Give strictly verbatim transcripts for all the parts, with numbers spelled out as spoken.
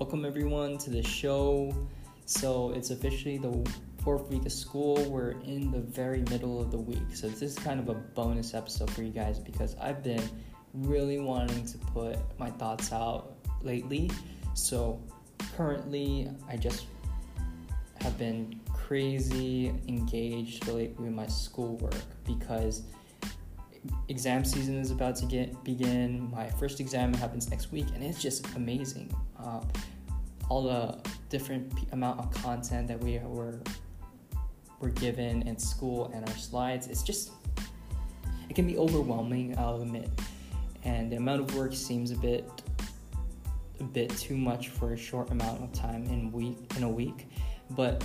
welcome everyone to the show. So it's officially the fourth week of school. We're in the very middle of the week. So this is kind of a bonus episode for you guys because I've been really wanting to put my thoughts out lately. So currently I just have been crazy engaged lately with my schoolwork because exam season is about to get begin. My first exam happens next week, and it's just amazing. Uh, all the different p- amount of content that we were were given in school and our slides. It's just it can be overwhelming, I'll admit, and the amount of work seems a bit a bit too much for a short amount of time in week in a week. But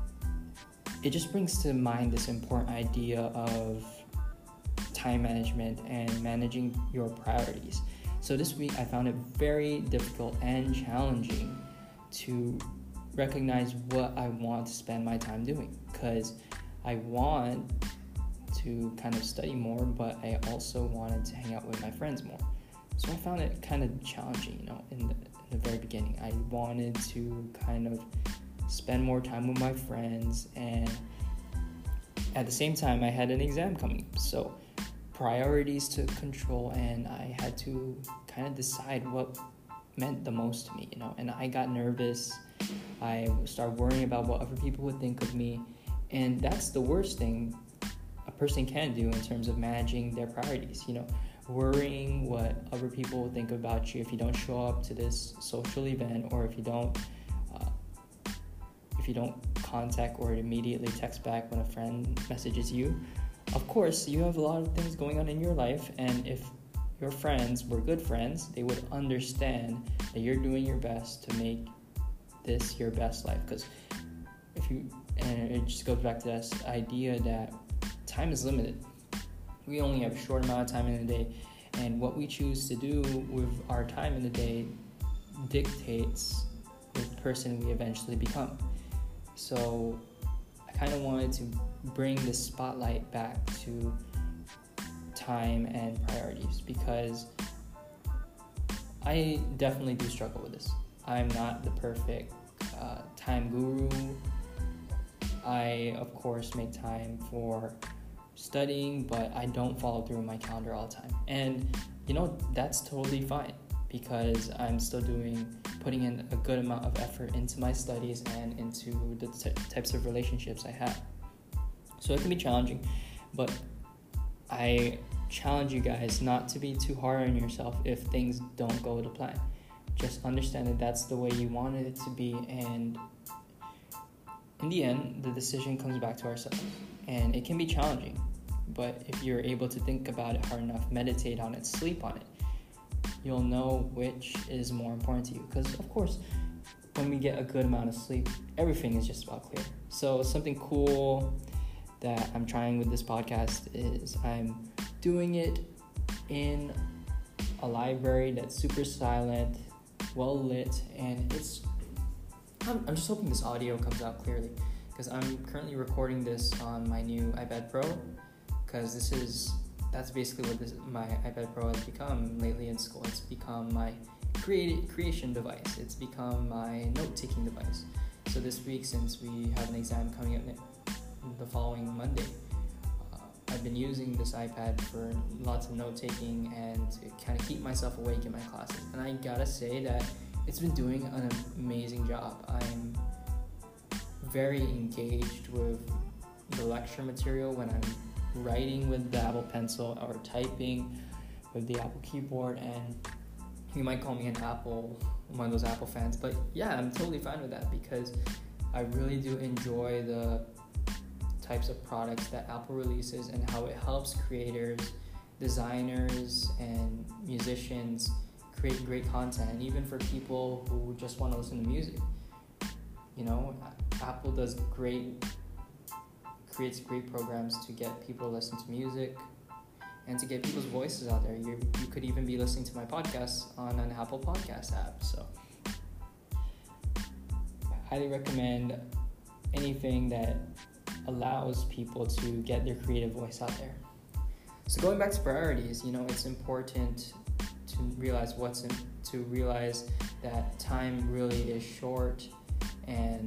it just brings to mind this important idea of time management and managing your priorities. So this week I found it very difficult and challenging to recognize what I want to spend my time doing, because I want to kind of study more, but I also wanted to hang out with my friends more. So I found it kind of challenging, you know, in the, in the very beginning. I wanted to kind of spend more time with my friends, and at the same time I had an exam coming up. So priorities took control, and I had to kind of decide what meant the most to me, you know, and I got nervous. I started worrying about what other people would think of me, and that's the worst thing a person can do in terms of managing their priorities, you know, worrying what other people will think about you if you don't show up to this social event, or if you don't uh, if you don't contact or immediately text back when a friend messages you. Of course, you have a lot of things going on in your life, and if your friends were good friends, they would understand that you're doing your best to make this your best life. Because if you, and it just goes back to this idea that time is limited. We only have a short amount of time in a day, and what we choose to do with our time in the day dictates the person we eventually become. So I kind of wanted to bring the spotlight back to time and priorities, because I definitely do struggle with this. I'm not the perfect uh, time guru. I, of course, make time for studying, but I don't follow through my calendar all the time. And, you know, that's totally fine, because I'm still doing, putting in a good amount of effort into my studies and into the t- types of relationships I have. So it can be challenging, but I challenge you guys not to be too hard on yourself if things don't go to plan. Just understand that that's the way you wanted it to be, and in the end, the decision comes back to ourselves. And it can be challenging, but if you're able to think about it hard enough, meditate on it, sleep on it, you'll know which is more important to you. Because, of course, when we get a good amount of sleep, everything is just about clear. So something cool that I'm trying with this podcast is I'm doing it in a library that's super silent, well lit, and it's I'm, I'm just hoping this audio comes out clearly, because I'm currently recording this on my new iPad Pro, because this is that's basically what this my iPad Pro has become lately in school. It's become my create, creation device. It's become my note-taking device. So this week, since we have an exam coming up the following Monday, uh, I've been using this iPad for lots of note-taking and to kind of keep myself awake in my classes. And I gotta say that it's been doing an amazing job. I'm very engaged with the lecture material when I'm writing with the Apple Pencil or typing with the Apple keyboard, and you might call me an Apple, one of those Apple fans, but yeah, I'm totally fine with that, because I really do enjoy the types of products that Apple releases and how it helps creators, designers, and musicians create great content, and even for people who just want to listen to music. You know, Apple does great, creates great programs to get people to listen to music and to get people's voices out there. You you could even be listening to my podcast on an Apple Podcast app. So I highly recommend anything that allows people to get their creative voice out there. So going back to priorities, you know, it's important to realize what's in, to realize that time really is short, and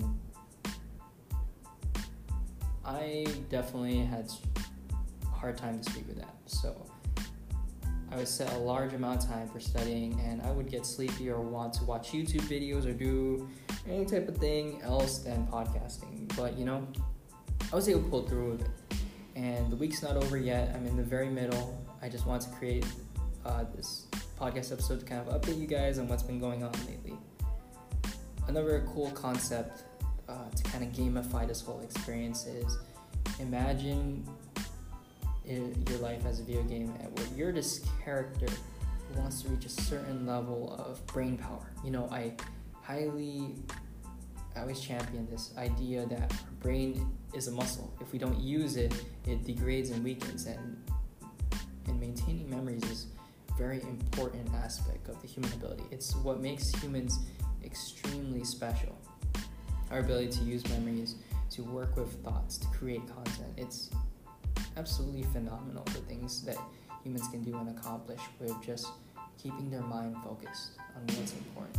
I definitely had a hard time to speak with that. So I would set a large amount of time for studying, and I would get sleepy or want to watch YouTube videos or do any type of thing else than podcasting. But, you know, I was able to pull through with it. And the week's not over yet. I'm in the very middle. I just want to create uh, this podcast episode to kind of update you guys on what's been going on lately. Another cool concept uh, to kind of gamify this whole experience is imagine your life as a video game where you're this character who wants to reach a certain level of brain power. You know, I highly, I always champion this idea that our brain is a muscle. If we don't use it, it degrades and weakens, and and maintaining memories is a very important aspect of the human ability. It's what makes humans extremely special. Our ability to use memories, to work with thoughts, to create content. It's absolutely phenomenal, the things that humans can do and accomplish with just keeping their mind focused on what's important.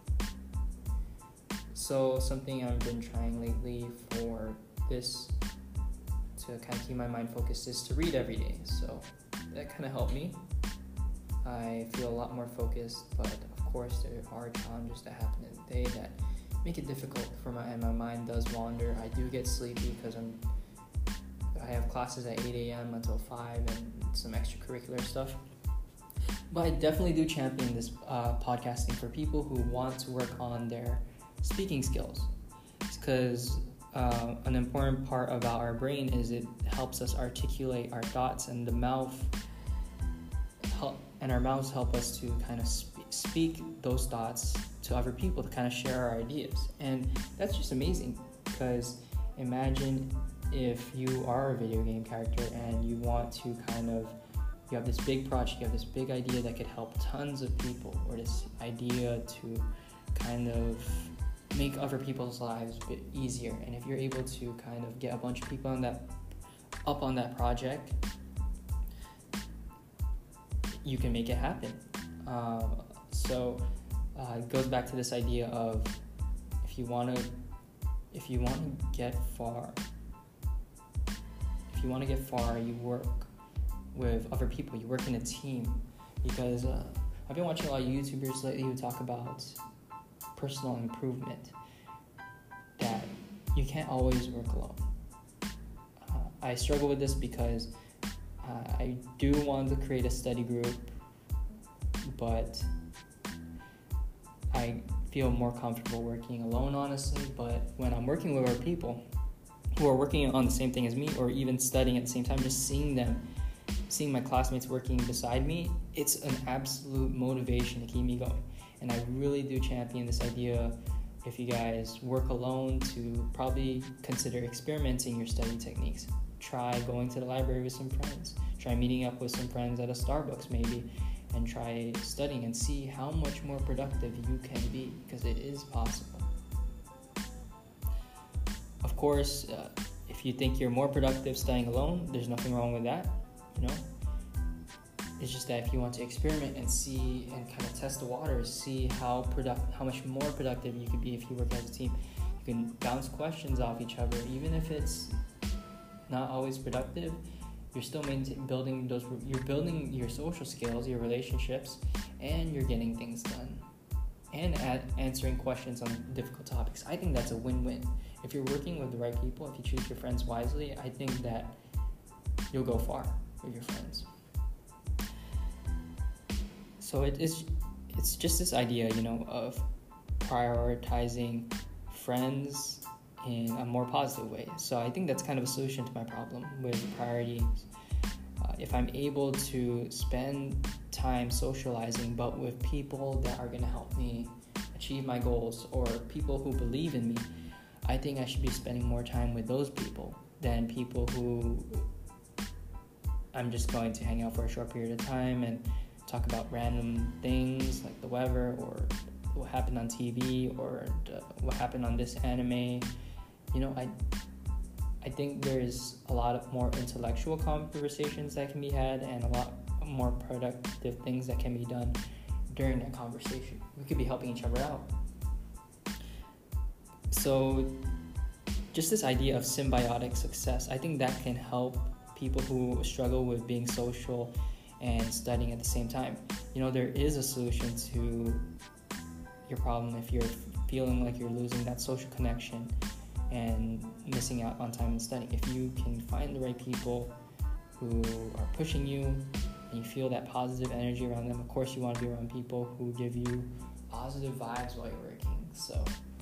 So something I've been trying lately for this to kind of keep my mind focused is to read every day. So that kind of helped me. I feel a lot more focused, but of course there are challenges that happen in the day that make it difficult for my and my mind does wander. I do get sleepy because I'm I have classes at eight a.m. until five and some extracurricular stuff. But I definitely do champion this uh, podcasting for people who want to work on their speaking skills. It's because uh, an important part about our brain is it helps us articulate our thoughts, and the mouth help, and our mouths help us to kind of sp- speak those thoughts to other people, to kind of share our ideas. And that's just amazing, because imagine if you are a video game character and you want to kind of, you have this big project, you have this big idea that could help tons of people, or this idea to kind of make other people's lives a bit easier. And if you're able to kind of get a bunch of people on that up on that project, you can make it happen. Uh, so uh, it goes back to this idea of if you want to if you want to get far if you want to get far you work with other people, you work in a team. Because uh, I've been watching a lot of YouTubers lately who talk about personal improvement, that you can't always work alone. Uh, I struggle with this because uh, I do want to create a study group, but I feel more comfortable working alone, honestly. But when I'm working with other people who are working on the same thing as me, or even studying at the same time, just seeing them, seeing my classmates working beside me, it's an absolute motivation to keep me going. And I really do champion this idea, if you guys work alone, to probably consider experimenting your study techniques. Try going to the library with some friends. Try meeting up with some friends at a Starbucks maybe, and try studying and see how much more productive you can be, because it is possible. Of course, uh, if you think you're more productive studying alone, there's nothing wrong with that, you know. It's just that if you want to experiment and see and kind of test the waters, see how product, how much more productive you could be if you work as a team. You can bounce questions off each other, even if it's not always productive. You're still maintain, building those. You're building your social skills, your relationships, and you're getting things done, and at answering questions on difficult topics. I think that's a win-win. If you're working with the right people, if you choose your friends wisely, I think that you'll go far with your friends. So it is, it's just this idea, you know, of prioritizing friends in a more positive way. So I think that's kind of a solution to my problem with priorities. Uh, if I'm able to spend time socializing, but with people that are going to help me achieve my goals, or people who believe in me, I think I should be spending more time with those people than people who I'm just going to hang out for a short period of time and talk about random things like the weather, or what happened on T V, or the, what happened on this anime. You know, I I think there's a lot of more intellectual conversations that can be had, and a lot more productive things that can be done during that conversation. We could be helping each other out. So just this idea of symbiotic success, I think that can help people who struggle with being social and studying at the same time. You know, there is a solution to your problem if you're feeling like you're losing that social connection and missing out on time in studying. If you can find the right people who are pushing you and you feel that positive energy around them, of course you want to be around people who give you positive vibes while you're working. So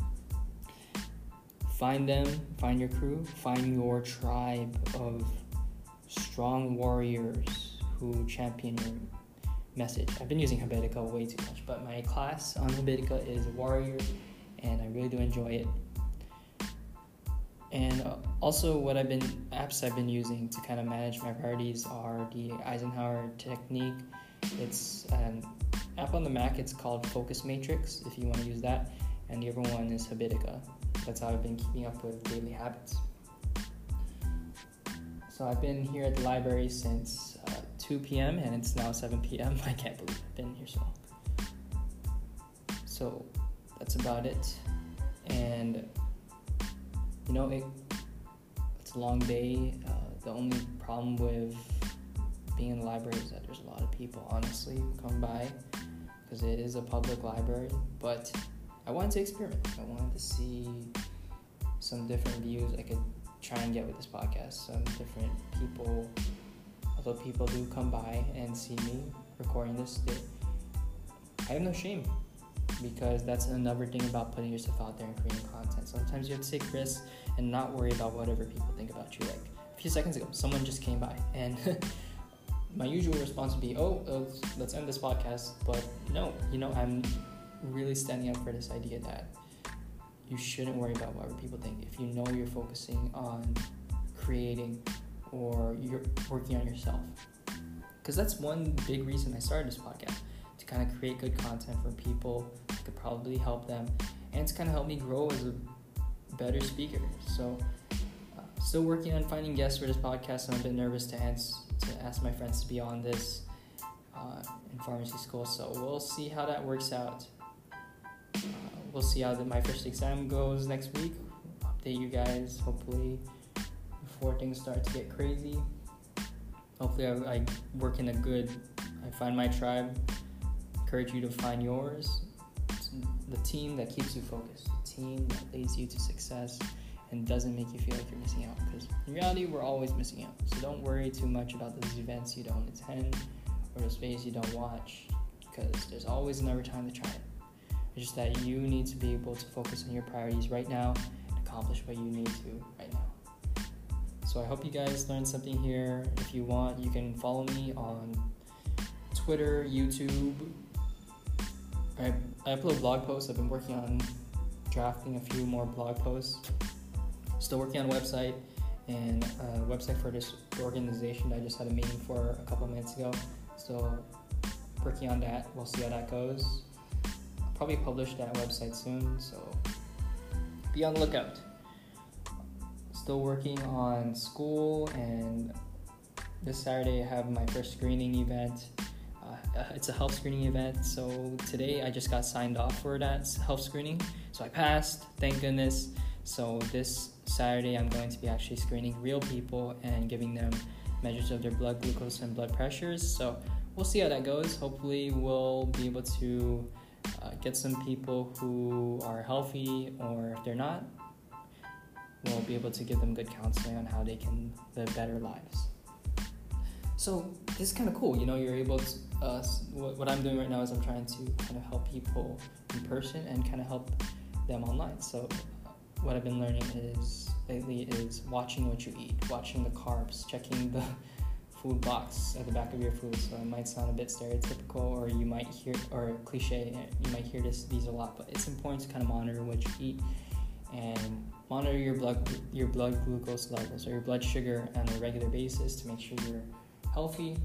find them, find your crew, find your tribe of strong warriors who champion your message. I've been using Habitica way too much, but my class on Habitica is Warrior, and I really do enjoy it. And uh, also what I've been, apps I've been using to kind of manage my priorities are the Eisenhower Technique. It's an app on the Mac, it's called Focus Matrix, if you want to use that. And the other one is Habitica. That's how I've been keeping up with daily habits. So I've been here at the library since uh, two p.m. and it's now seven p.m. I can't believe I've been here so long. So that's about it. And you know, it, it's a long day. Uh, the only problem with being in the library is that there's a lot of people, honestly, who come by because it is a public library. But I wanted to experiment. I wanted to see some different views I could try and get with this podcast. Some different people, although people do come by and see me recording this, they, I have no shame. Because that's another thing about putting yourself out there and creating content. Sometimes you have to take risks and not worry about whatever people think about you. Like a few seconds ago, someone just came by, and my usual response would be, oh, uh, let's end this podcast. But no, you know, I'm really standing up for this idea that you shouldn't worry about what other people think. If you know you're focusing on creating or you're working on yourself. Because that's one big reason I started this podcast. To kind of create good content for people that could probably help them, and it's kind of helped me grow as a better speaker. So uh, still working on finding guests for this podcast. I'm a bit nervous to ask, to ask my friends to be on this uh, in pharmacy school, so we'll see how that works out. Uh, we'll see how the, my first exam goes next week. Update you guys hopefully before things start to get crazy. Hopefully I, I work in a good, I find my tribe. Encourage you to find yours. It's the team that keeps you focused, the team that leads you to success and doesn't make you feel like you're missing out, because in reality we're always missing out. So don't worry too much about those events you don't attend or those videos you don't watch, because there's always another time to try it. It's just that you need to be able to focus on your priorities right now and accomplish what you need to right now. So I hope you guys learned something here. If you want, you can follow me on Twitter, YouTube. I, I upload blog posts. I've been working on drafting a few more blog posts. Still working on a website and a website for this organization that I just had a meeting for a couple of minutes ago. Still working on that. We'll see how that goes. I'll probably publish that website soon, so be on the lookout. Still working on school, and this Saturday I have my first screening event. Uh, it's a health screening event, so today I just got signed off for that health screening, so I passed, thank goodness. So this Saturday I'm going to be actually screening real people and giving them measures of their blood glucose and blood pressures, so we'll see how that goes. Hopefully we'll be able to uh, get some people who are healthy, or if they're not, we'll be able to give them good counseling on how they can live better lives. So this is kind of cool, you know, you're able to, uh, what, what I'm doing right now is I'm trying to kind of help people in person and kind of help them online. So uh, what I've been learning is, lately, is watching what you eat, watching the carbs, checking the food box at the back of your food. So it might sound a bit stereotypical, or you might hear, or cliche, you might hear this, these a lot, but it's important to kind of monitor what you eat and monitor your blood, your blood glucose levels or your blood sugar on a regular basis to make sure you're healthy.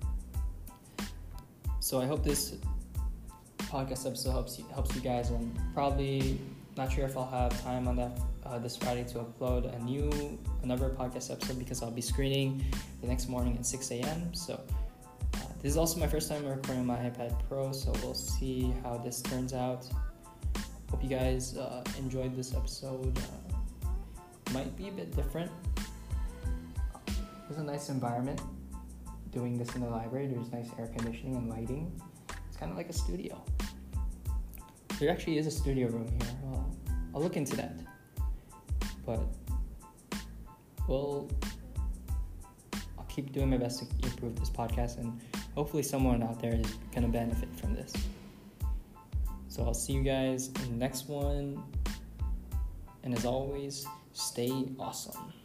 So I hope this podcast episode helps you helps you guys. I'm probably not sure if I'll have time on that uh, this Friday to upload a new another podcast episode, because I'll be screening the next morning at six a.m. So uh, This is also my first time recording on my iPad Pro, so we'll see how this turns out. Hope you guys uh, enjoyed this episode. Uh, might be a bit different. It's a nice environment doing this in the library. There's nice air conditioning and lighting. It's kind of like a studio. There actually is a studio room here. Well, I'll look into that. But, well, I'll keep doing my best to improve this podcast, and hopefully someone out there is going to benefit from this. So I'll see you guys in the next one. And as always, stay awesome.